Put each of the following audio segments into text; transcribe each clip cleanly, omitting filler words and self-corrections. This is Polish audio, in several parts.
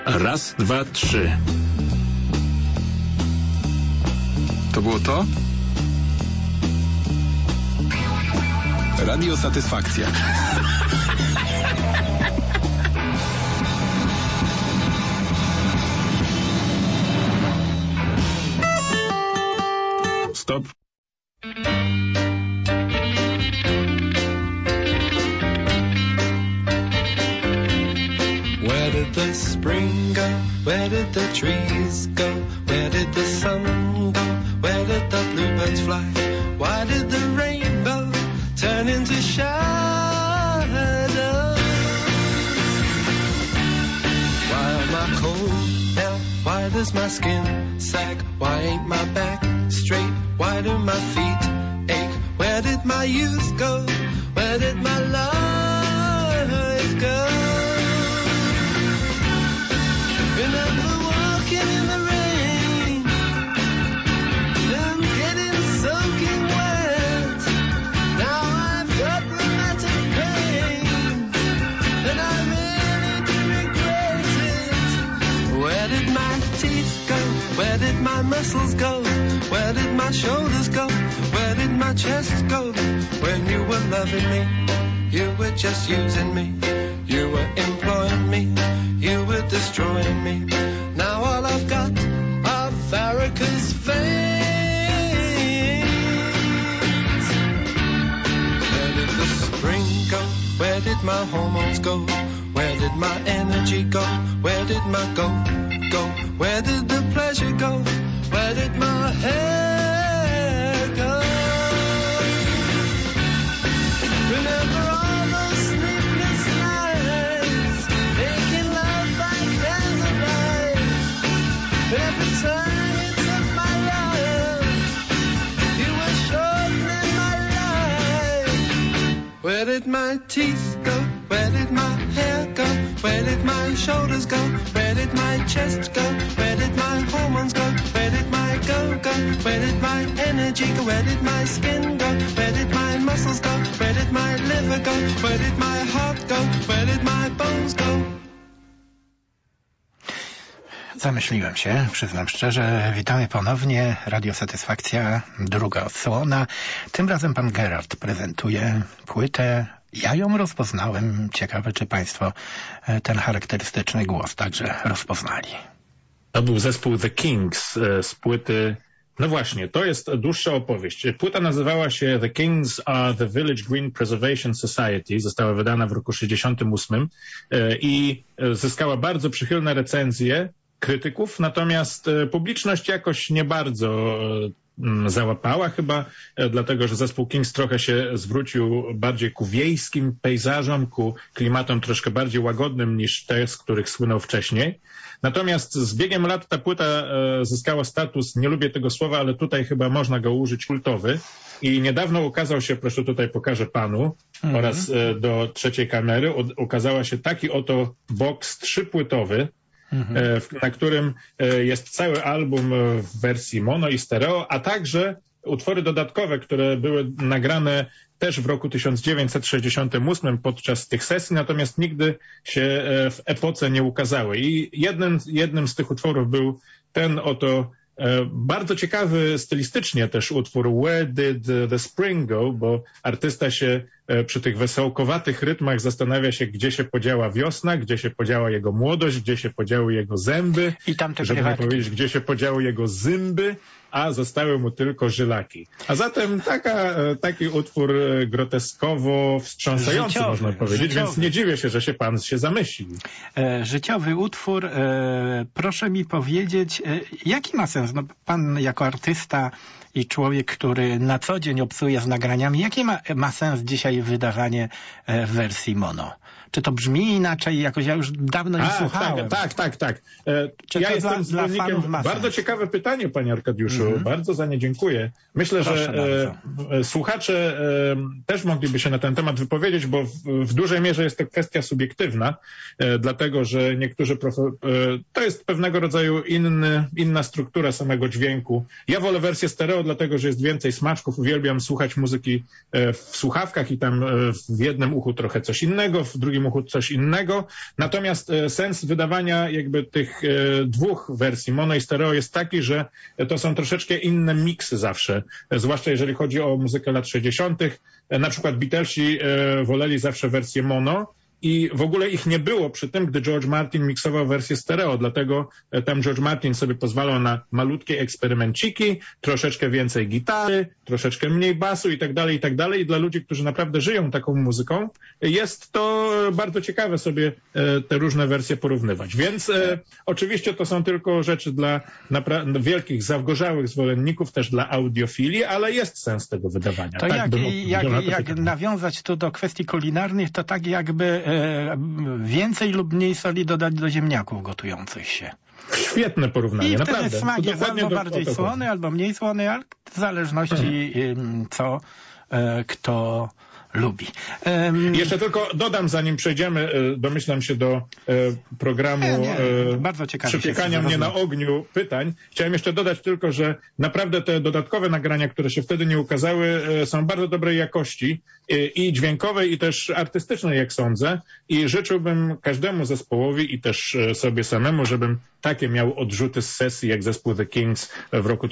Raz, dwa, trzy. To było to? Radio Satysfakcja. Stop. Where did the spring go? Where did the trees go? Where did the sun go? Where did the bluebirds fly? Why did the rainbow turn into shadows? Why am I cold now? Why does my skin sag? Why ain't my back straight? Why do my feet ache? Where did my youth go? Where did my life go? Remember walking in the rain and getting soaking wet. Now I've got rheumatic pain and I really do regret it. Where did my teeth go? Where did my muscles go? Where did my shoulders go? Where did my chest go? When you were loving me, you were just using me. You were employing me, you were destroying me. Now all I've got are varicose veins. Where did the spring go? Where did my hormones go? Where did my energy go? Where did my go? Where did the pleasure go? Where did my hair go? Remember all those sleepless nights, making love by candlelight. Every time you took my love, you were shortening my life. Where did my teeth go? Where did my hair go? Where did my shoulders go? Where did my chest go? Where did my hormones go? Where did my go? Where did my energy go? Where did my skin go? Where did my muscles go? Where did my liver go? Where did my heart go? Where did my bones go? Zamyśliłem się, przyznam szczerze. Witamy ponownie. Radio Satysfakcja, druga odsłona. Tym razem pan Gerard prezentuje płytę. Ja ją rozpoznałem. Ciekawe, czy państwo ten charakterystyczny głos także rozpoznali. To był zespół The Kings z płyty... No właśnie, to jest dłuższa opowieść. Płyta nazywała się The Kings are the Village Green Preservation Society. Została wydana w roku 1968 i zyskała bardzo przychylne recenzje krytyków, natomiast publiczność jakoś nie bardzo załapała chyba, dlatego że zespół Kings trochę się zwrócił bardziej ku wiejskim pejzażom, ku klimatom troszkę bardziej łagodnym niż te, z których słynął wcześniej. Natomiast z biegiem lat ta płyta zyskała status, nie lubię tego słowa, ale tutaj chyba można go użyć, kultowy. I niedawno ukazał się, proszę tutaj pokażę panu, oraz do trzeciej kamery, ukazała się taki oto box 3-płytowy, na którym jest cały album w wersji mono i stereo, a także utwory dodatkowe, które były nagrane też w roku 1968 podczas tych sesji, natomiast nigdy się w epoce nie ukazały. I jednym z tych utworów był ten oto bardzo ciekawy stylistycznie też utwór Where Did the Spring Go, bo artysta się przy tych wesołkowatych rytmach zastanawia się, gdzie się podziała wiosna, gdzie się podziała jego młodość, gdzie się podziały jego zęby, i tamte żeby nie powiedzieć, gdzie się podziały jego zymby, a zostały mu tylko żylaki. A zatem taki utwór groteskowo wstrząsający, można powiedzieć, więc nie dziwię się, że się pan zamyślił. Życiowy utwór. Proszę mi powiedzieć, jaki ma sens? No, pan jako artysta i człowiek, który na co dzień obcuje z nagraniami, jaki ma sens dzisiaj wydawanie w wersji mono? Czy to brzmi inaczej jakoś? Ja już dawno nie słuchałem. Tak. Ja jestem zwolennikiem... Bardzo ciekawe pytanie, panie Arkadiuszu. Bardzo za nie dziękuję. Myślę, że słuchacze też mogliby się na ten temat wypowiedzieć, bo w dużej mierze jest to kwestia subiektywna, dlatego, że niektórzy... To jest pewnego rodzaju inna struktura samego dźwięku. Ja wolę wersję stereo, dlatego, że jest więcej smaczków. Uwielbiam słuchać muzyki w słuchawkach i tam w jednym uchu trochę coś innego, w drugim Muchut coś innego. Natomiast sens wydawania jakby tych dwóch wersji, mono i stereo, jest taki, że to są troszeczkę inne miksy zawsze, zwłaszcza jeżeli chodzi o muzykę lat 60. Na przykład Beatlesi woleli zawsze wersję mono, i w ogóle ich nie było przy tym, gdy George Martin miksował wersję stereo, dlatego tam George Martin sobie pozwalał na malutkie eksperymenciki, troszeczkę więcej gitary, troszeczkę mniej basu i tak dalej, i tak dalej. I dla ludzi, którzy naprawdę żyją taką muzyką, jest to bardzo ciekawe sobie te różne wersje porównywać. Więc oczywiście to są tylko rzeczy dla wielkich, zawgorzałych zwolenników, też dla audiofilii, ale jest sens tego wydawania. To tak, jak nawiązać tu do kwestii kulinarnych, to tak jakby więcej lub mniej soli dodać do ziemniaków gotujących się. Świetne porównanie, I naprawdę. wtedy smak jest albo bardziej słony, albo mniej słony, ale w zależności co kto lubi. Jeszcze tylko dodam, zanim przejdziemy, domyślam się, do programu bardzo przypiekania mnie na ogniu pytań. Chciałem jeszcze dodać tylko, że naprawdę te dodatkowe nagrania, które się wtedy nie ukazały, są bardzo dobrej jakości i dźwiękowej, i też artystycznej, jak sądzę. I życzyłbym każdemu zespołowi i też sobie samemu, żebym takie miał odrzuty z sesji, jak zespół The Kings w roku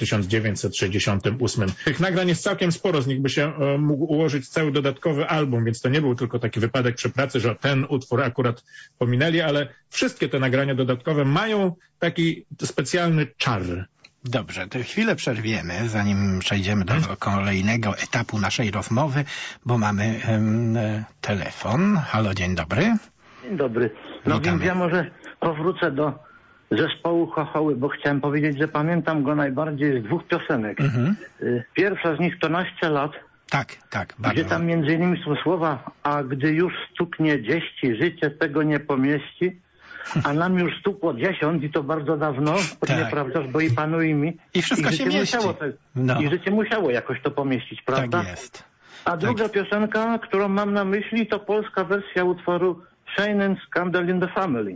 1968. Tych nagrań jest całkiem sporo, z nich by się mógł ułożyć cały dodatkowy album, więc to nie był tylko taki wypadek przy pracy, że ten utwór akurat pominęli, ale wszystkie te nagrania dodatkowe mają taki specjalny czar. Dobrze, to chwilę przerwiemy, zanim przejdziemy do kolejnego etapu naszej rozmowy, bo mamy telefon. Halo, dzień dobry. Dzień dobry. No Witamy. więc ja może powrócę do zespołu Chochoły, bo chciałem powiedzieć, że pamiętam go najbardziej z dwóch piosenek. Pierwsza z nich to Naście lat, Tak, bardzo. gdzie tam między innymi są słowa: a gdy już stuknie 10, życie tego nie pomieści, a nam już stukło 10 i to bardzo dawno, Tak. nieprawdaż, bo i panu i mi. I wszystko się życie mieści. I życie musiało jakoś to pomieścić, prawda? Tak jest. A druga piosenka, którą mam na myśli, to polska wersja utworu Shane and Scandal in the Family.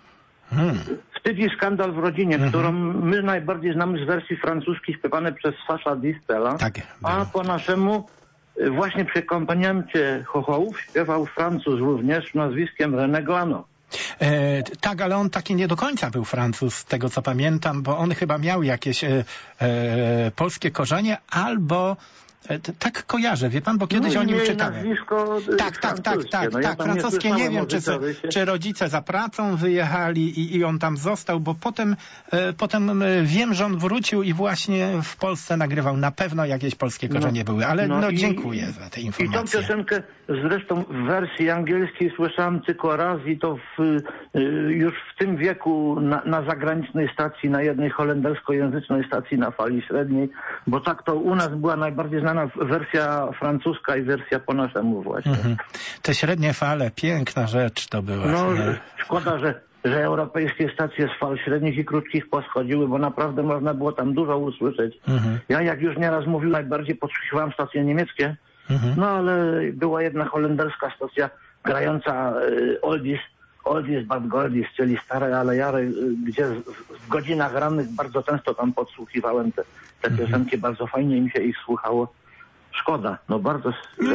Wstyd i skandal w rodzinie, którą my najbardziej znamy z wersji francuskiej, śpiewane przez Sasha Distela. Tak. A po naszemu właśnie przy akompaniamencie Chochołów śpiewał Francuz również nazwiskiem René Glano. Tak, ale on taki nie do końca był Francuz, z tego co pamiętam, bo on chyba miał jakieś polskie korzenie, albo tak kojarzę, wie pan, bo kiedyś o nim czytałem. Nazwisko Tak, francuskie. Nie wiem, czy rodzice za pracą wyjechali i on tam został, bo potem wiem, że on wrócił i właśnie w Polsce nagrywał. Na pewno jakieś polskie korzenie były, ale dziękuję za te informacje. I tą piosenkę zresztą w wersji angielskiej słyszałem tylko raz i to już w tym wieku na zagranicznej stacji, na jednej holenderskojęzycznej stacji na fali średniej, bo tak to u nas była najbardziej znana wersja francuska i wersja po naszemu właśnie. Te średnie fale, piękna rzecz to była. Szkoda, że europejskie stacje z fal średnich i krótkich poschodziły, bo naprawdę można było tam dużo usłyszeć. Ja, jak już nieraz mówił, najbardziej podsłuchiwałem stacje niemieckie, no ale była jedna holenderska stacja grająca oldies but goldies, czyli stare ale jary, gdzie w godzinach rannych bardzo często tam podsłuchiwałem te piosenki, bardzo fajnie mi się ich słuchało. Szkoda, bardzo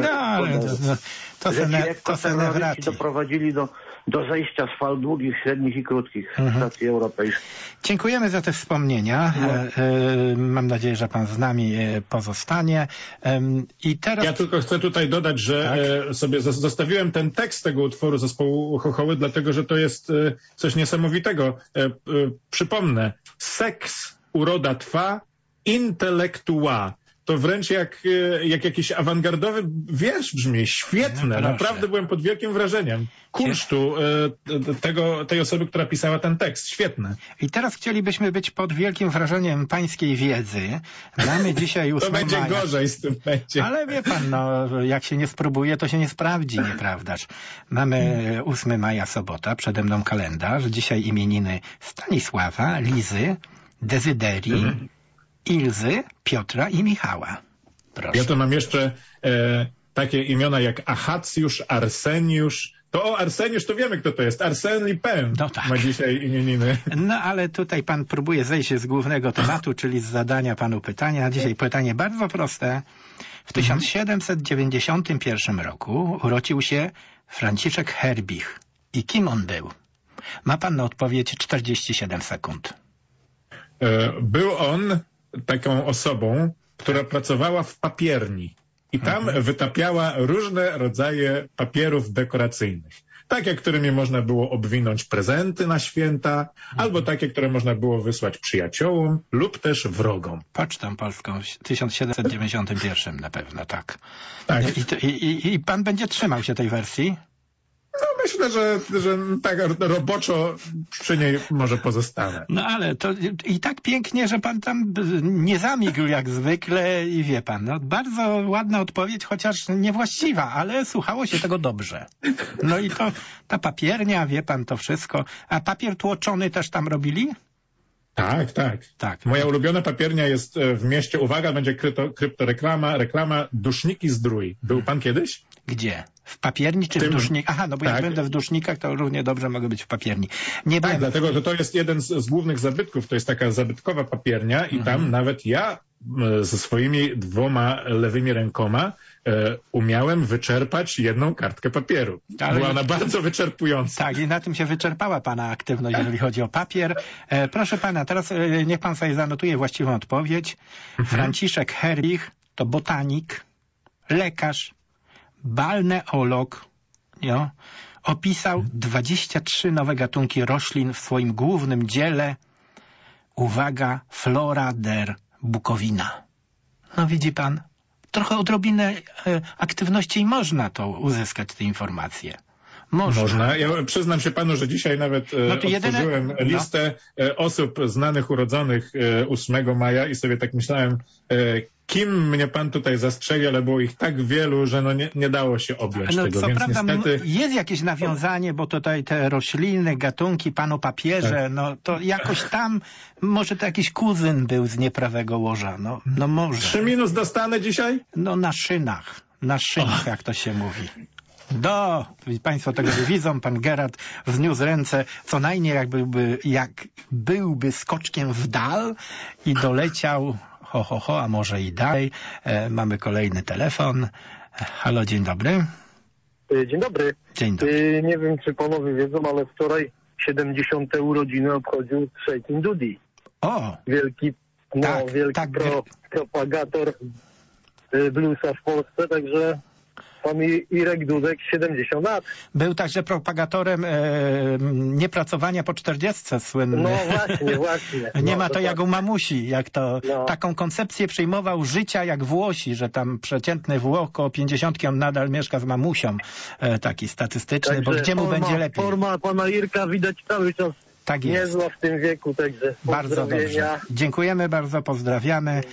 to terroryści doprowadzili do zejścia z fal długich, średnich i krótkich stacji europejskich. Dziękujemy za te wspomnienia. Mam nadzieję, że pan z nami pozostanie. I teraz... Ja tylko chcę tutaj dodać, że sobie zostawiłem ten tekst tego utworu zespołu Chochoły, dlatego że to jest coś niesamowitego. Przypomnę, seks, uroda twa, intelektua. To wręcz jak jakiś awangardowy wiersz brzmi. Świetne. Naprawdę byłem pod wielkim wrażeniem kunsztu tej osoby, która pisała ten tekst. Świetne. I teraz chcielibyśmy być pod wielkim wrażeniem pańskiej wiedzy. Mamy dzisiaj 8 To będzie maja. gorzej z tym będzie. Ale wie pan, jak się nie spróbuje, to się nie sprawdzi, nieprawdaż? Mamy 8 maja, sobota, przede mną kalendarz. Dzisiaj imieniny Stanisława, Lizy, Dezyderii, Ilzy, Piotra i Michała. Proszę. Ja to mam jeszcze takie imiona jak Achacjusz, Arseniusz, To Arseniusz, to wiemy, kto to jest. Arsène Lupin No tak. ma dzisiaj imieniny. No ale tutaj pan próbuje zejść z głównego tematu, czyli z zadania panu pytania. Dzisiaj pytanie bardzo proste. W 1791 roku urodził się Franciszek Herbich. I kim on był? Ma pan na odpowiedź 47 sekund. Był on taką osobą, która pracowała w papierni i tam wytapiała różne rodzaje papierów dekoracyjnych. Takie, którymi można było obwinąć prezenty na święta, albo takie, które można było wysłać przyjaciołom lub też wrogom. Pocztą polską w 1791 na pewno, tak. Tak. I pan będzie trzymał się tej wersji? No myślę, że tak roboczo przy niej może pozostanę. No ale to i tak pięknie, że pan tam nie zamigł jak zwykle i wie pan, no bardzo ładna odpowiedź, chociaż niewłaściwa, ale słuchało się tego dobrze. No i to ta papiernia, wie pan, to wszystko. A papier tłoczony też tam robili? Tak. Moja ulubiona papiernia jest w mieście, uwaga, będzie reklama Duszniki Zdrój. Był pan kiedyś? Gdzie? W papierni czy w dusznikach? Aha, no bo jak będę w dusznikach, to równie dobrze mogę być w papierni. Nie byłem... dlatego, że to jest jeden z głównych zabytków, to jest taka zabytkowa papiernia i tam nawet ja ze swoimi 2 lewymi rękoma umiałem wyczerpać jedną kartkę papieru. Była ona bardzo wyczerpująca. Tak, i na tym się wyczerpała pana aktywność, jeżeli chodzi o papier. Proszę pana, teraz niech pan sobie zanotuje właściwą odpowiedź. Franciszek Herbich to botanik, lekarz, balneolog, opisał 23 nowe gatunki roślin w swoim głównym dziele. Uwaga, Flora der Bukowina. No widzi pan, trochę odrobinę aktywności i można to uzyskać, te informacje. Można. Ja przyznam się panu, że dzisiaj nawet otworzyłem listę osób znanych urodzonych 8 maja i sobie tak myślałem, kim mnie pan tutaj zastrzegł, ale było ich tak wielu, że nie dało się objąć tego. Co więc prawda niestety... jest jakieś nawiązanie, bo tutaj te rośliny, gatunki, pan o papierze, no to jakoś tam, może to jakiś kuzyn był z nieprawego łoża, no może. 3 minus dostanę dzisiaj? No na szynach, jak to się mówi. Państwo tego nie widzą, pan Gerard wzniósł ręce, co najmniej jak byłby skoczkiem w dal i doleciał, a może i dalej. Mamy kolejny telefon. Halo, dzień dobry. Dzień dobry. Dzień dobry. Nie wiem, czy panowie wiedzą, ale wczoraj 70. urodziny obchodził Shakin' Dudy. O! Wielki propagator bluesa w Polsce, także pan Irek Dudek 70 lat. Był także propagatorem niepracowania po 40 słynny. No właśnie. Nie ma to jak u mamusi, taką koncepcję przyjmował życia jak Włosi, że tam przeciętny Włoch koło 50 on nadal mieszka z mamusią, taki statystyczny, także bo gdzie mu będzie lepiej. Forma pana Irka widać cały czas niezła w tym wieku, także bardzo dobrze. Dziękujemy bardzo, pozdrawiamy.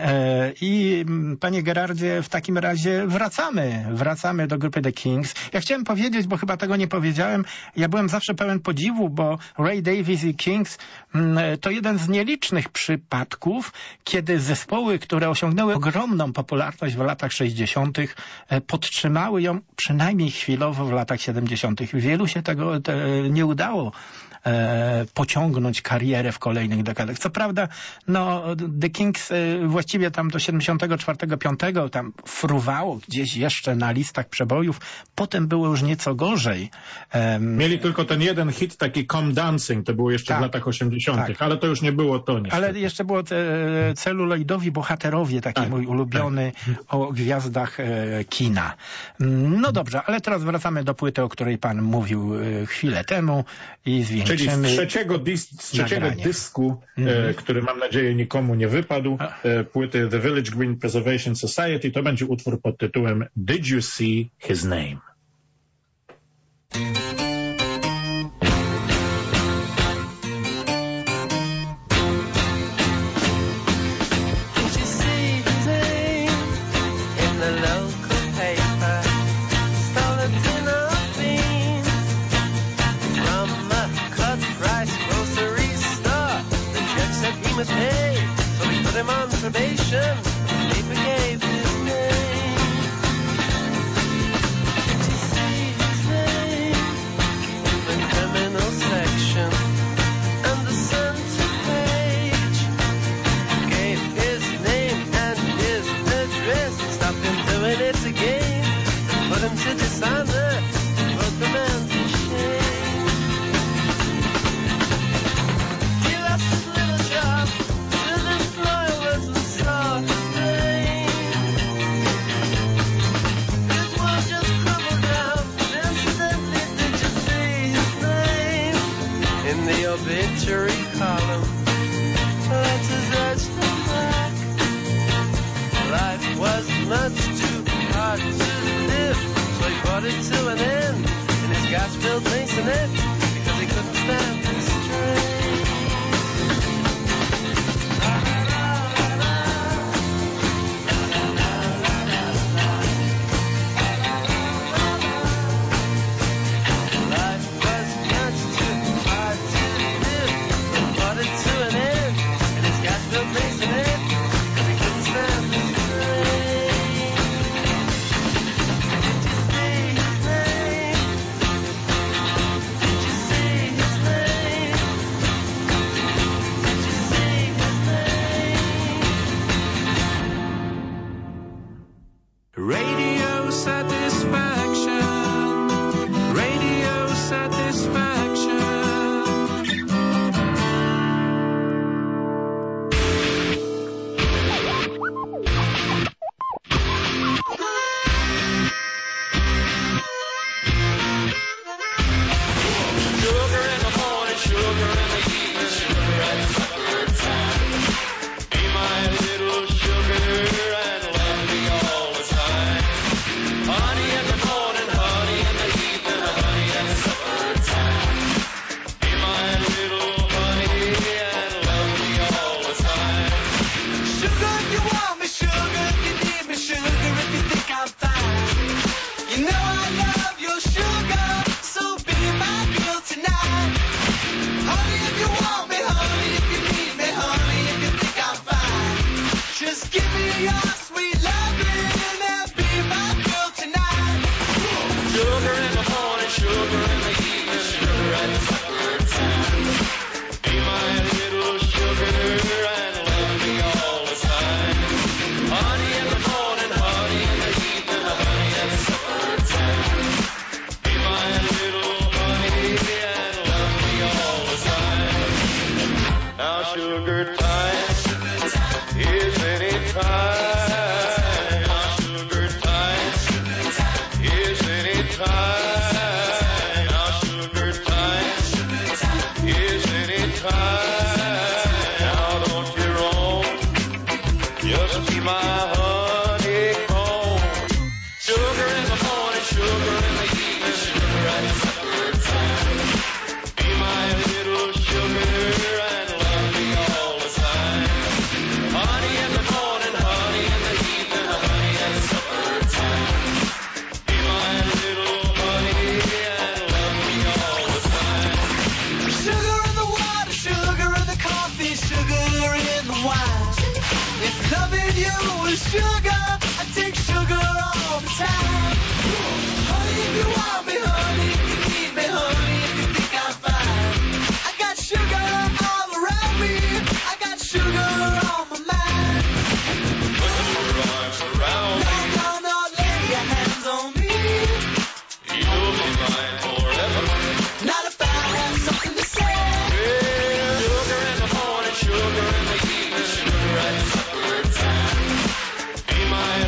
I panie Gerardzie, w takim razie wracamy do grupy The Kings. Ja chciałem powiedzieć, bo chyba tego nie powiedziałem, ja byłem zawsze pełen podziwu, bo Ray Davies i Kings to jeden z nielicznych przypadków, kiedy zespoły, które osiągnęły ogromną popularność w latach 60., podtrzymały ją przynajmniej chwilowo w latach 70. Wielu się tego nie udało pociągnąć karierę w kolejnych dekadach. Co prawda, The Kings właściwie tam do 74-5 tam fruwało gdzieś jeszcze na listach przebojów. Potem było już nieco gorzej. Mieli tylko ten jeden hit, taki Come Dancing, to było jeszcze w latach 80., ale to już nie było to niestety. Ale jeszcze było celuloidowi bohaterowie, taki mój ulubiony o gwiazdach kina. No dobrze, ale teraz wracamy do płyty, o której pan mówił chwilę temu i zwiększymy. Czyli z trzeciego dysku, który mam nadzieję nikomu nie wypadł, płyty The Village Green Preservation Society, to będzie utwór pod tytułem Did You See His Name? Hey, so we put him on probation. They forgave his name. Did you see his name? obituary column. Letters etched in black. Life was much too hard to live, so he brought it to an end, and his got spilled drinks in it because he couldn't stand the strain. Radio satisfaction. Radio satisfaction. Sugar in the morning, sugar in the evening, sugar at supper time. Be my little sugar and love me all the time. Honey in the morning, honey in the evening, honey at supper time. Be my little honey and love me all the time. Sugar if you want me, sugar if you need me, sugar if you think I'm fine. You know I love your sugar, so be my girl tonight. Honey if you want me, honey if you need me, honey if you think I'm fine. Just give me your sweet loving and be my girl tonight. Sugar in the morning, sugar in the evening, sugar at supper time. Be my little sugar and love me all the time. Honey in the morning, honey in the evening, honey at supper time. Be my little honey and love me all the time. Now sugar time is any time. Now sugar time is any time. Now sugar time is any time. Now don't you roam, just be my honeycomb. Sugar in the morning, sugar in the evening, sugar at supper time. Be my little sugar and love me all the time. Honey in the morning, honey in the evening, honey at supper time. Be my little honey and love me all the time. Sugar in the water, sugar in the coffee, sugar in the wine. If loving you is sugar, I take sugar all the time. Honey if you want me, honey if you need me, honey if you think I'm fine. I got sugar all around me, I got sugar on my mind. Put your arms around me. No, no, no, lay your hands on me. You'll be mine forever. Not if I have something to say. Yeah. Sugar in the morning, sugar in the evening, sugar at supper time. Be my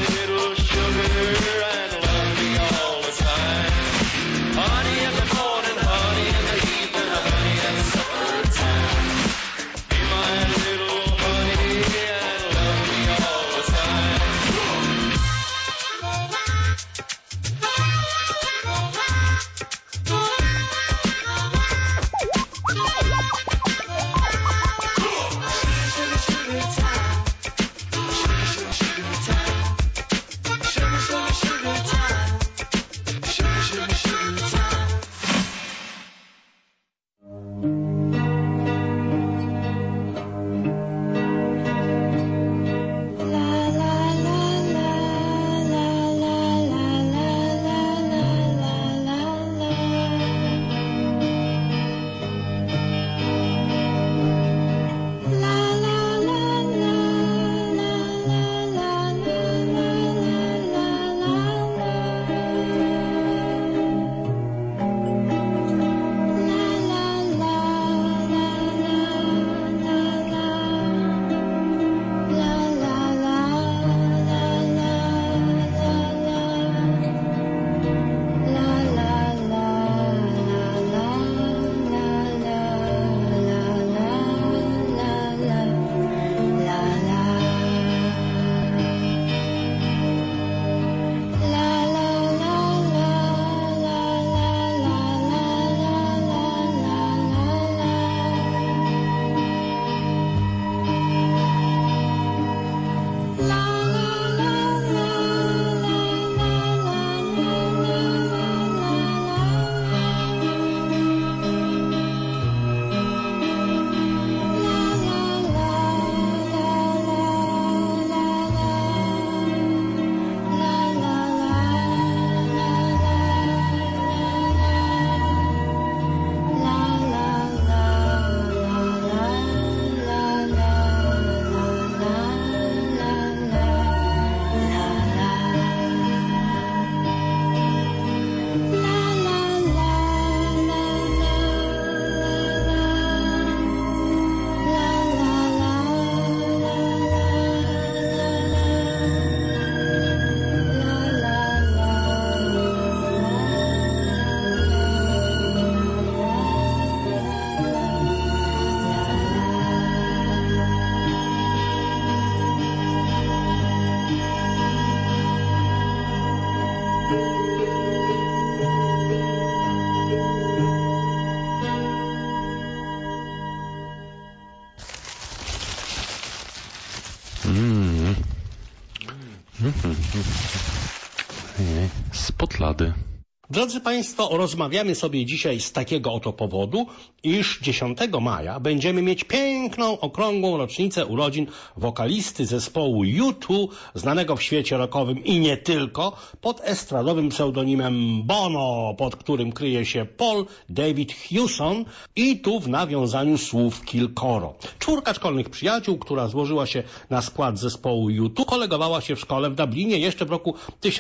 Z Podlady. Drodzy Państwo, rozmawiamy sobie dzisiaj z takiego oto powodu, iż 10 maja będziemy mieć piękną, okrągłą rocznicę urodzin wokalisty zespołu U2, znanego w świecie rockowym i nie tylko, pod estradowym pseudonimem Bono, pod którym kryje się Paul David Hewson, i tu w nawiązaniu słów kilkoro. 4 szkolnych przyjaciół, która złożyła się na skład zespołu U2, kolegowała się w szkole w Dublinie jeszcze w roku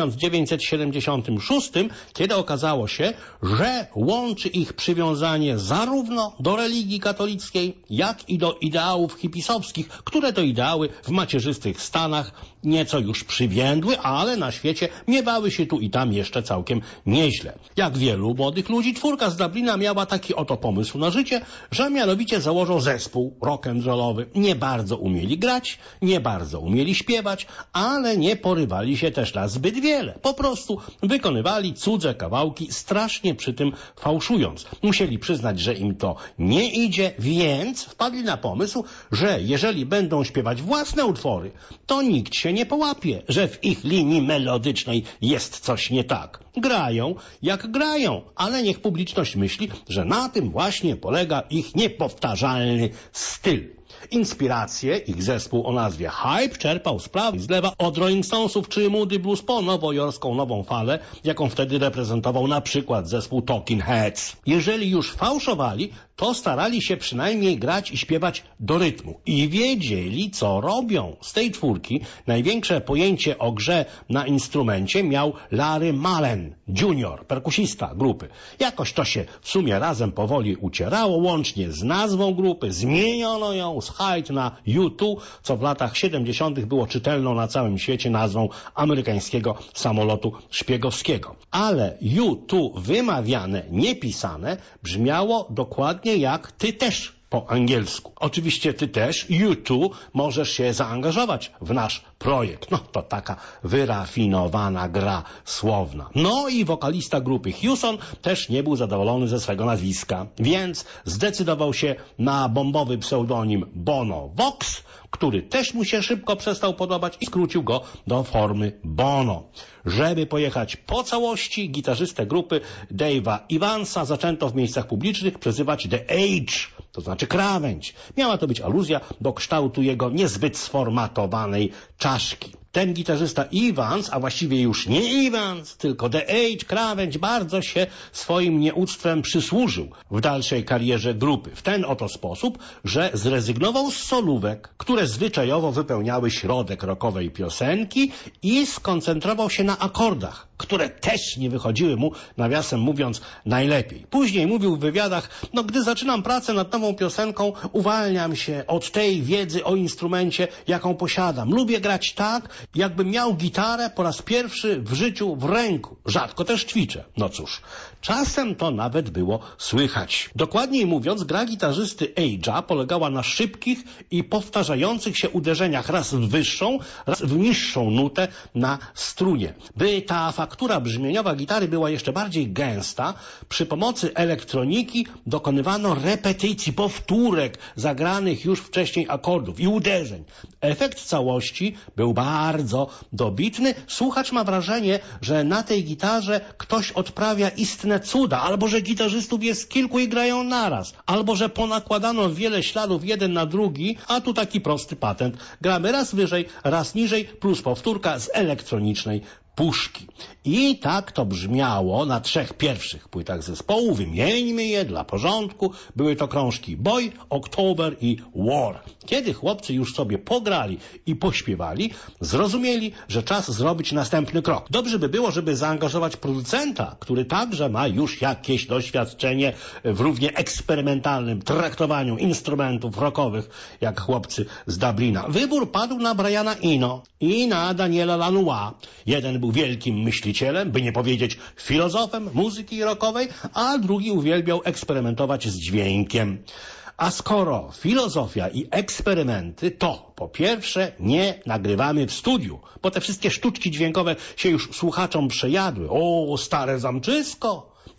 1976, kiedy okazało się, że łączy ich przywiązanie zarówno do religii katolickiej, jak i do ideałów hipisowskich, które to ideały w macierzystych Stanach nieco już przywiędły, ale na świecie miewały się tu i tam jeszcze całkiem nieźle. Jak wielu młodych ludzi, 4 z Dublina miała taki oto pomysł na życie, że mianowicie założą zespół rock'n'rollowy. Nie bardzo umieli grać, nie bardzo umieli śpiewać, ale nie porywali się też na zbyt wiele. Po prostu wykonywali cudze kawałki, strasznie przy tym fałszując. Musieli przyznać, że im to nie idzie, więc wpadli na pomysł, że jeżeli będą śpiewać własne utwory, to nikt się nie połapie, że w ich linii melodycznej jest coś nie tak. Grają jak grają, ale niech publiczność myśli, że na tym właśnie polega ich niepowtarzalny styl. Inspirację ich zespół o nazwie Hype czerpał z prawa i z lewa od Rolling Stonesów czy Moody Blues po nowojorską nową falę, jaką wtedy reprezentował na przykład zespół Talking Heads. Jeżeli już fałszowali, to starali się przynajmniej grać i śpiewać do rytmu i wiedzieli, co robią. Z tej 4 największe pojęcie o grze na instrumencie miał Larry Mullen Jr., perkusista grupy. Jakoś to się w sumie razem powoli ucierało, łącznie z nazwą grupy. Zmieniono ją z Hyde na U2, co w latach 70. było czytelną na całym świecie nazwą amerykańskiego samolotu szpiegowskiego. Ale U2 wymawiane, niepisane brzmiało dokładnie jak ty też po angielsku. Oczywiście ty też, U2, możesz się zaangażować w nasz projekt. No to taka wyrafinowana gra słowna. No i wokalista grupy Hewson też nie był zadowolony ze swego nazwiska, więc zdecydował się na bombowy pseudonim Bono Vox, który też mu się szybko przestał podobać i skrócił go do formy Bono. Żeby pojechać po całości, gitarzystę grupy Dave'a Evansa zaczęto w miejscach publicznych przezywać The Age, to znaczy krawędź. Miała to być aluzja do kształtu jego niezbyt sformatowanej czaszki. Ten gitarzysta Evans, a właściwie już nie Evans, tylko The Age, krawędź, bardzo się swoim nieuctwem przysłużył w dalszej karierze grupy. W ten oto sposób, że zrezygnował z solówek, które zwyczajowo wypełniały środek rockowej piosenki i skoncentrował się na akordach, które też nie wychodziły mu, nawiasem mówiąc, najlepiej. Później mówił w wywiadach, gdy zaczynam pracę nad nową piosenką, uwalniam się od tej wiedzy o instrumencie, jaką posiadam. Lubię grać tak, jakbym miał gitarę po raz pierwszy w życiu w ręku. Rzadko też ćwiczę. No cóż, czasem to nawet było słychać. Dokładniej mówiąc, gra gitarzysty Age'a polegała na szybkich i powtarzających się uderzeniach raz w wyższą, raz w niższą nutę na strunie. By ta faktura brzmieniowa gitary była jeszcze bardziej gęsta, przy pomocy elektroniki dokonywano repetycji, powtórek zagranych już wcześniej akordów i uderzeń. Efekt całości był bardzo dobitny. Słuchacz ma wrażenie, że na tej gitarze ktoś odprawia istne cuda, albo że gitarzystów jest kilku i grają naraz, albo że ponakładano wiele śladów jeden na drugi, a tu taki prosty patent. Gramy raz wyżej, raz niżej, plus powtórka z elektronicznej puszki. I tak to brzmiało na 3 pierwszych płytach zespołu. Wymieńmy je dla porządku. Były to krążki Boy, October i War. Kiedy chłopcy już sobie pograli i pośpiewali, zrozumieli, że czas zrobić następny krok. Dobrze by było, żeby zaangażować producenta, który także ma już jakieś doświadczenie w równie eksperymentalnym traktowaniu instrumentów rockowych, jak chłopcy z Dublina. Wybór padł na Briana Eno i na Daniela Lanois. Jeden był wielkim myślicielem, by nie powiedzieć filozofem muzyki rockowej, a drugi uwielbiał eksperymentować z dźwiękiem. A skoro filozofia i eksperymenty, to po pierwsze nie nagrywamy w studiu, bo te wszystkie sztuczki dźwiękowe się już słuchaczom przejadły. O, stare zamczysko!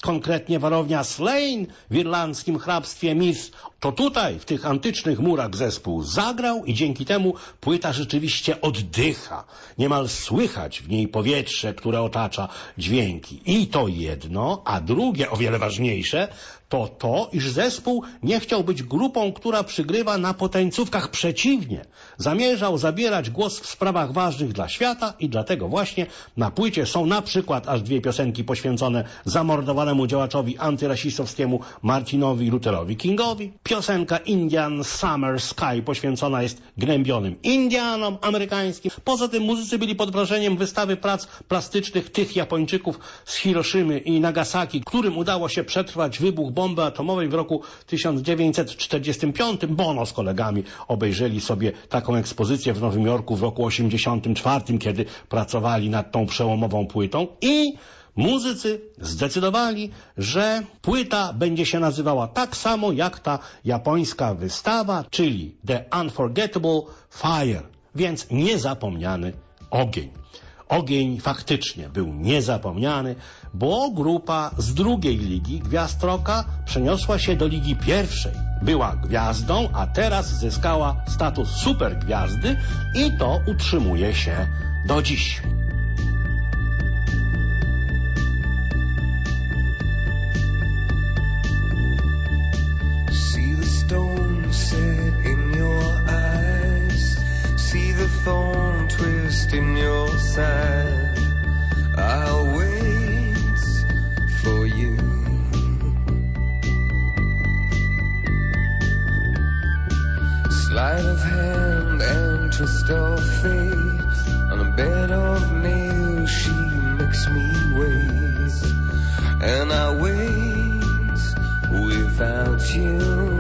konkretnie warownia Slane w irlandzkim hrabstwie Meath, to tutaj, w tych antycznych murach zespół zagrał i dzięki temu płyta rzeczywiście oddycha. Niemal słychać w niej powietrze, które otacza dźwięki. I to jedno, a drugie, o wiele ważniejsze, to, iż zespół nie chciał być grupą, która przygrywa na potańcówkach. Przeciwnie, zamierzał zabierać głos w sprawach ważnych dla świata i dlatego właśnie na płycie są na przykład aż 2 piosenki poświęcone zamordowanemu działaczowi antyrasistowskiemu Martinowi Lutherowi Kingowi. Piosenka Indian Summer Sky poświęcona jest gnębionym Indianom amerykańskim. Poza tym muzycy byli pod wrażeniem wystawy prac plastycznych tych Japończyków z Hiroszymy i Nagasaki, którym udało się przetrwać wybuch bomby atomowej w roku 1945. Bono z kolegami obejrzeli sobie taką ekspozycję w Nowym Jorku w roku 1984, kiedy pracowali nad tą przełomową płytą i muzycy zdecydowali, że płyta będzie się nazywała tak samo jak ta japońska wystawa, czyli The Unforgettable Fire, więc niezapomniany ogień. Ogień faktycznie był niezapomniany, bo grupa z drugiej ligi Gwiazd Rocka przeniosła się do ligi pierwszej. Była gwiazdą, a teraz zyskała status supergwiazdy i to utrzymuje się do dziś. See the stone set in your eyes, see the thorn twist in your side. I'll wait for you. Sleight of hand and twist of fate, on a bed of nails she makes me wait, and I wait without you,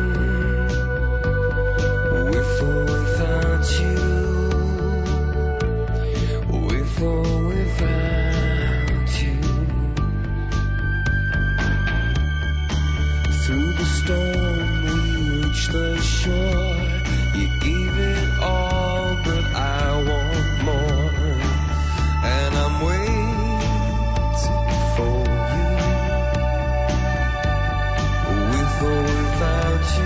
with or without you, with or without you. Through the storm we reach the shore. You gave it all, but I want more, and I'm waiting for you, with or without you.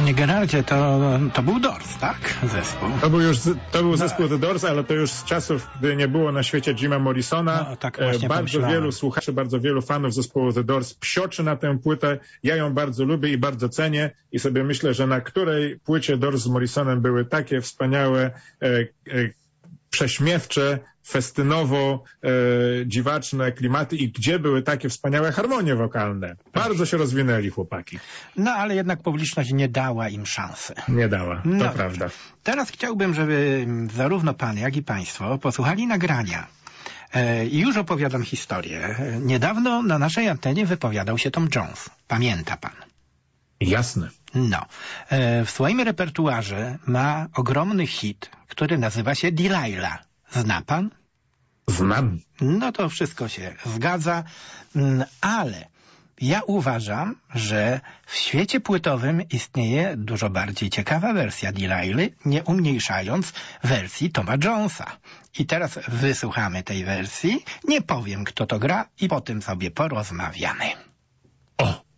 Panie Geraldzie, to był Doors, tak? Zespół. To był zespół The Doors, ale to już z czasów, gdy nie było na świecie Jima Morrisona. No, tak właśnie bardzo pomyślałem. wielu słuchaczy, bardzo wielu fanów zespołu The Doors psioczy na tę płytę. Ja ją bardzo lubię i bardzo cenię i sobie myślę, że na której płycie Doors z Morrisonem były takie wspaniałe, prześmiewcze, festynowo dziwaczne klimaty i gdzie były takie wspaniałe harmonie wokalne. Bardzo się rozwinęli chłopaki. No, ale jednak publiczność nie dała im szansy. Nie dała, to No, prawda. Teraz chciałbym, żeby zarówno pan, jak i państwo posłuchali nagrania. I już opowiadam historię. Niedawno na naszej antenie wypowiadał się Tom Jones. Pamięta pan? Jasne. No. W swoim repertuarze ma ogromny hit, który nazywa się Delilah. Zna pan? Znam. No to wszystko się zgadza, ale ja uważam, że w świecie płytowym istnieje dużo bardziej ciekawa wersja Delilhy, nie umniejszając wersji Toma Jonesa. I teraz wysłuchamy tej wersji, nie powiem kto to gra i potem sobie porozmawiamy. O!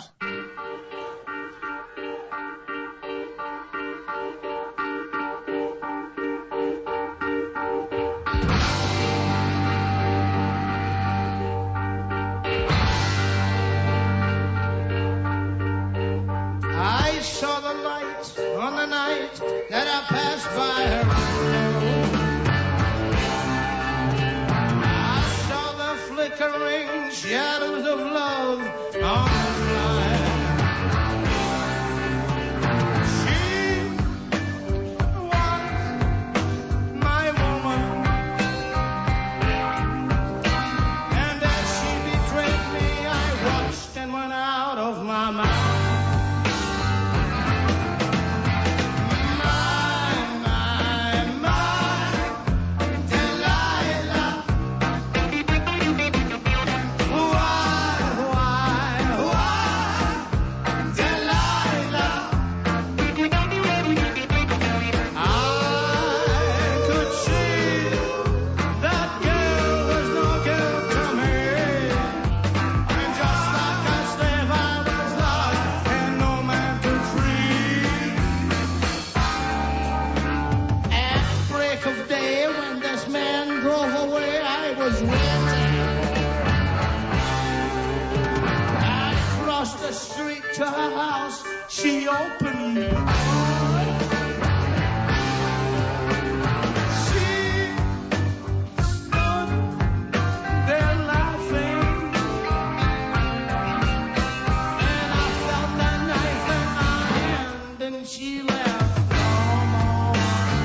I saw the light on the night that I passed by her window. I saw the flickering shadows of love on the blind. She was my woman, and as she betrayed me, I watched and went out of my mind. To her house, she opened the door. She stood there laughing, and I felt that knife in my hand, and she left no more.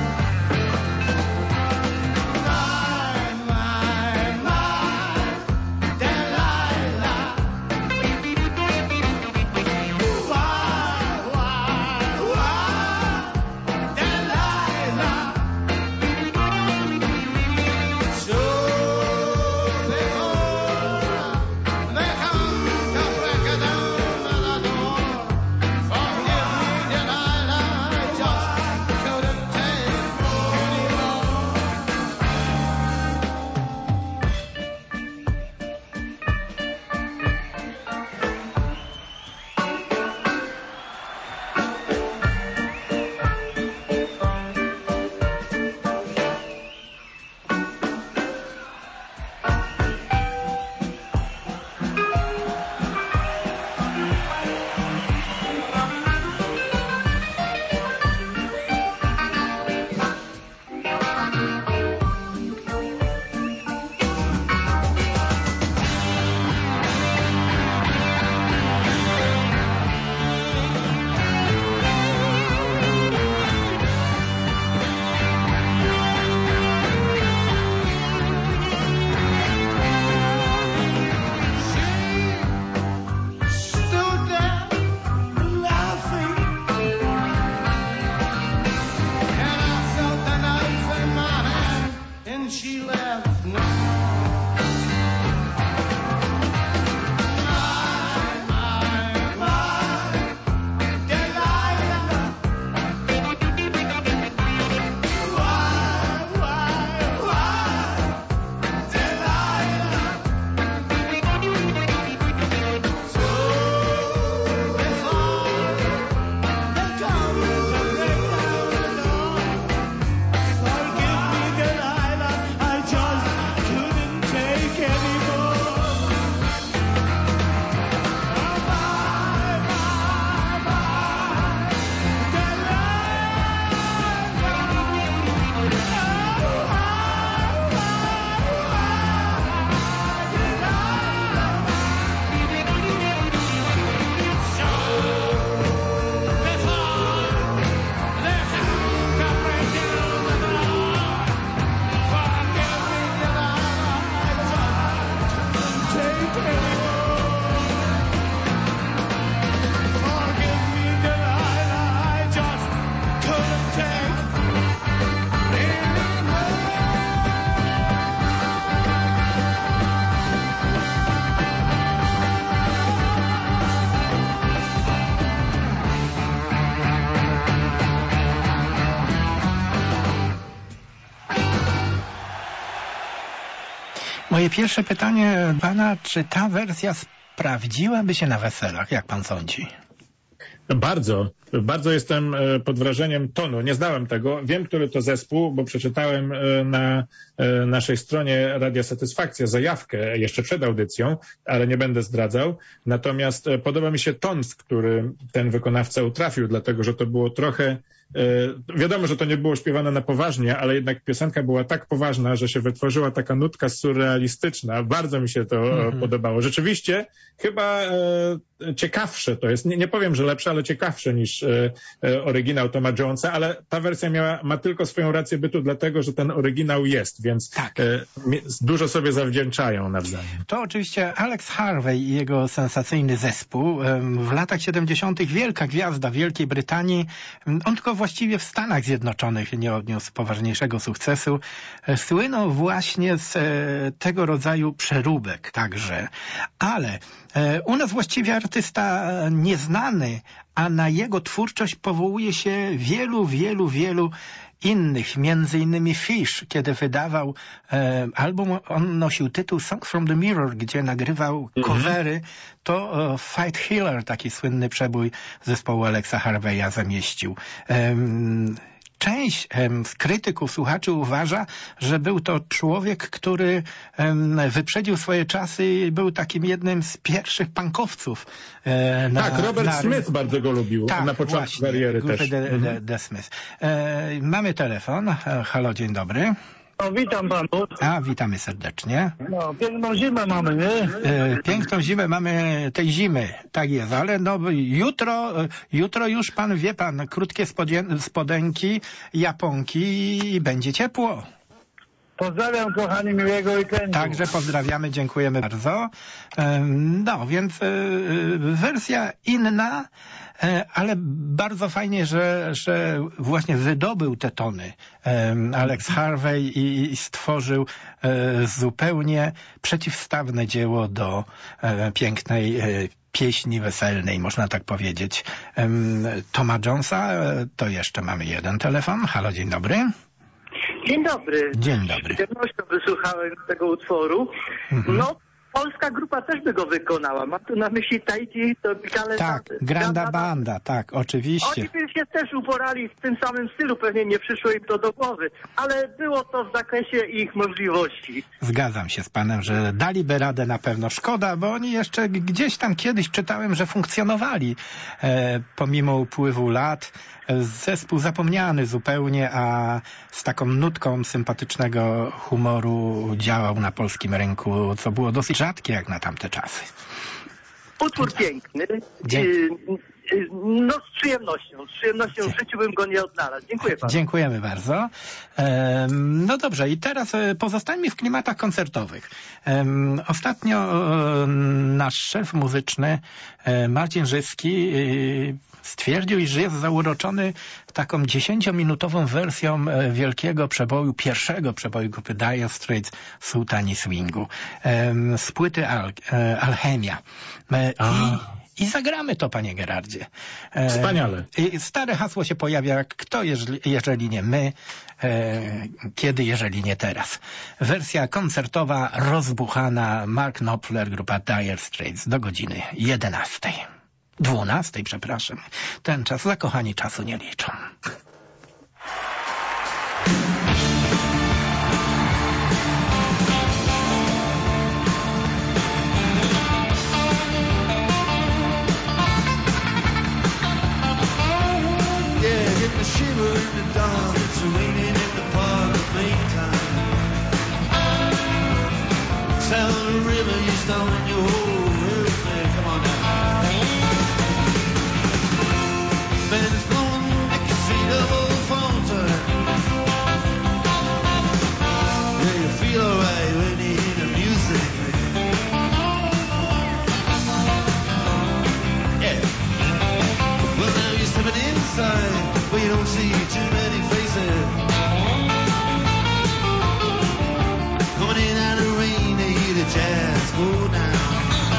My, Delilah. Why Moje pierwsze pytanie pana, czy ta wersja sprawdziłaby się na weselach, jak pan sądzi? Bardzo jestem pod wrażeniem tonu. Nie znałem tego. Wiem, który to zespół, bo przeczytałem na naszej stronie Radia Satysfakcja zajawkę jeszcze przed audycją, ale nie będę zdradzał. Natomiast podoba mi się ton, w który ten wykonawca utrafił, dlatego że to było trochę... Wiadomo, że to nie było śpiewane na poważnie, ale jednak piosenka była tak poważna, że się wytworzyła taka nutka surrealistyczna. Bardzo mi się to podobało. Rzeczywiście chyba ciekawsze to jest. Nie powiem, że lepsze, ale ciekawsze niż oryginał Toma Jonesa, ale ta wersja ma tylko swoją rację bytu, dlatego że ten oryginał jest, więc tak. Dużo sobie zawdzięczają nawzajem. To oczywiście Alex Harvey i jego sensacyjny zespół. W latach 70. wielka gwiazda Wielkiej Brytanii. On tylko właściwie w Stanach Zjednoczonych nie odniósł poważniejszego sukcesu. Słynął właśnie z tego rodzaju przeróbek także. Ale u nas właściwie artysta nieznany, a na jego twórczość powołuje się wielu innych, między innymi Fish, kiedy wydawał album, on nosił tytuł Songs from the Mirror, gdzie nagrywał covery, to Fight Healer, taki słynny przebój zespołu Alexa Harveya zamieścił. Część z krytyków, słuchaczy uważa, że był to człowiek, który wyprzedził swoje czasy i był takim jednym z pierwszych punkowców. Robert Smith bardzo go lubił na początku kariery też. The Smith. Mamy telefon. Halo, dzień dobry. No, witam panów. Witamy serdecznie. No, piękną zimę mamy, nie? Piękną zimę mamy tej zimy, tak jest, ale no jutro już pan wie pan, krótkie spodenki, japonki i będzie ciepło. Pozdrawiam, kochani, miłego weekendu. Także pozdrawiamy, dziękujemy bardzo. No, więc wersja inna, ale bardzo fajnie, że właśnie wydobył te tony Alex Harvey i stworzył zupełnie przeciwstawne dzieło do pięknej pieśni weselnej, można tak powiedzieć. Toma Jonesa, to jeszcze mamy jeden telefon. Halo, dzień dobry. Dzień dobry. Dzień dobry. Z przyjemnością wysłuchałem tego utworu. No, polska grupa też by go wykonała. Mam tu na myśli Tahiti, Tropicale. Tak, Granda Banda, tak, oczywiście. Oni by się też uporali w tym samym stylu, pewnie nie przyszło im to do głowy, ale było to w zakresie ich możliwości. Zgadzam się z panem, że daliby radę na pewno. Szkoda, bo oni jeszcze gdzieś tam kiedyś czytałem, że funkcjonowali pomimo upływu lat. Zespół zapomniany zupełnie, a z taką nutką sympatycznego humoru działał na polskim rynku, co było dosyć rzadkie jak na tamte czasy. Utwór piękny. No z przyjemnością w życiu bym go nie odnalazł. Dziękuję panu. Dziękujemy bardzo. No dobrze, i teraz pozostańmy w klimatach koncertowych. Ostatnio nasz szef muzyczny Marcin Żyski stwierdził, iż jest zauroczony taką 10-minutową wersją wielkiego przeboju, pierwszego przeboju grupy Dire Straits, Sułtani Swingu, z płyty Alchemia. I zagramy to, panie Gerardzie. Wspaniale. Stare hasło się pojawia, kto jeżeli nie my, kiedy jeżeli nie teraz. Wersja koncertowa, rozbuchana, Mark Knopfler, grupa Dire Straits, do godziny 11. 12, przepraszam. Ten czas, zakochani czasu nie liczą. Shiver in the dark, it's raining in the park at Maytime. Sound of the river, you stone in your whole everything. Come on now. Man is blowing the casino fountain. Yeah, you feel alright when you hear the music. Yeah. Well, now you're stepping inside. We don't see too many faces coming in out of the rain to hear the jazz go down.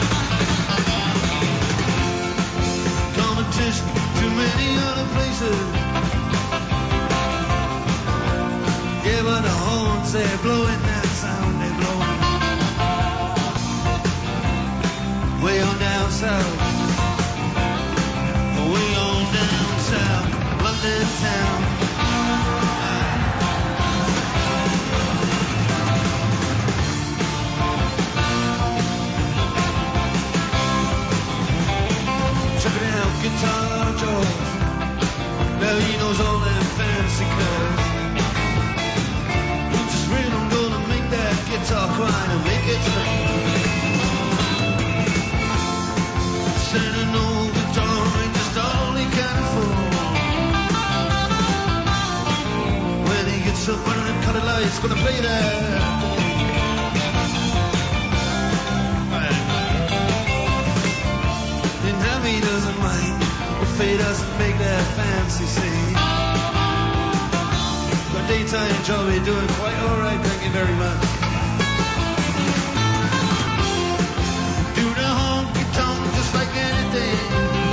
Competition, too many other places. Yeah, but the horns, they're blowing that sound, they're blowing. wine and make it straight. Sending old guitar and just all he can afford. When he gets up under the colored lights, gonna play that. He doesn't mind if he doesn't make that fancy scene. But daytime job he's doing quite alright, thank you very much. Do the honky tonk just like anything.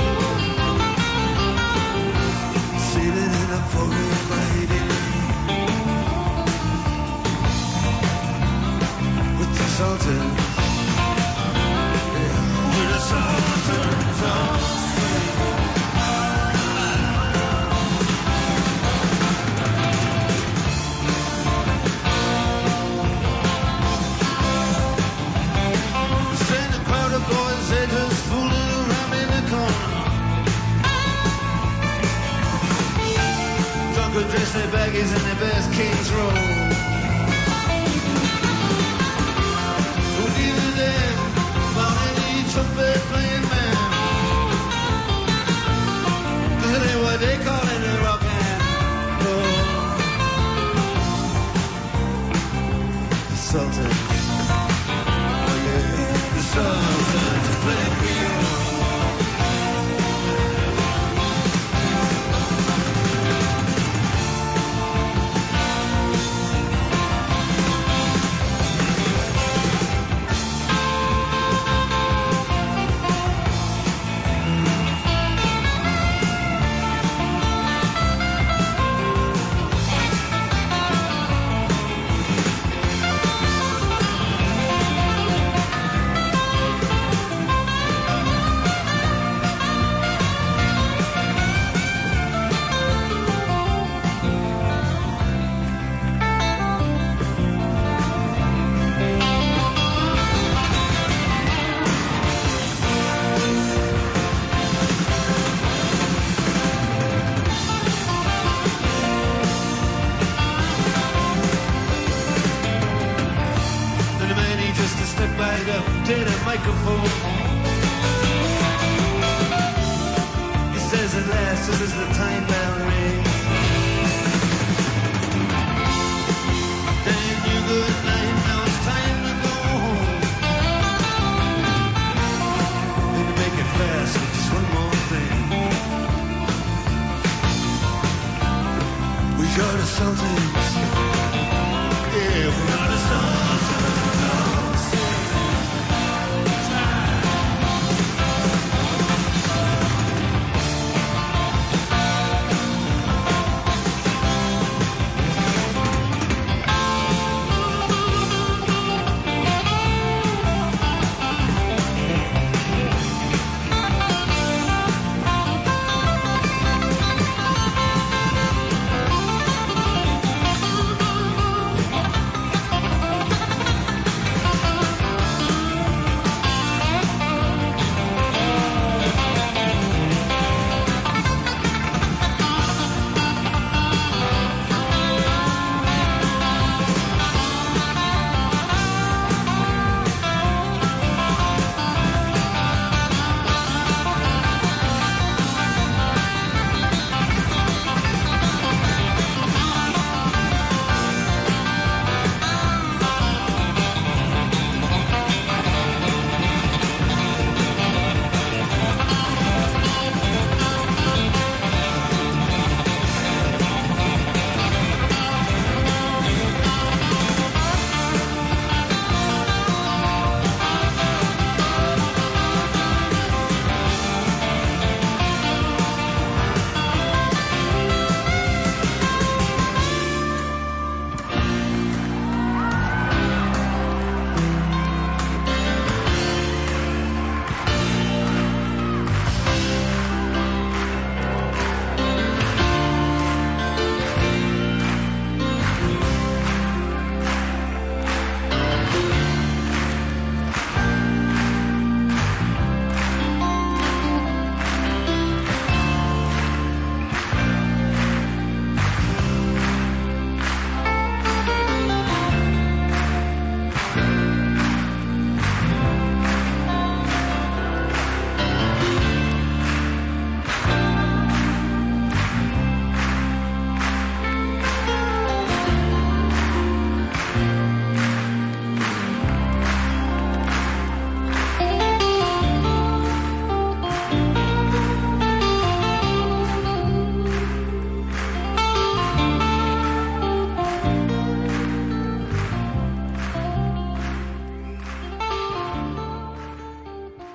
Sailing in a foggy Friday with the Sultans. With the Sultans on. Boys, they just fooling around in the corner. Drunken dress their baggies and their best King's Roll. Well, neither them found any trumpet playing man. That ain't what they call it a rock and roll. The Sultans. Oh yeah, the Sultans play real. Microphone. He says at last, this is the time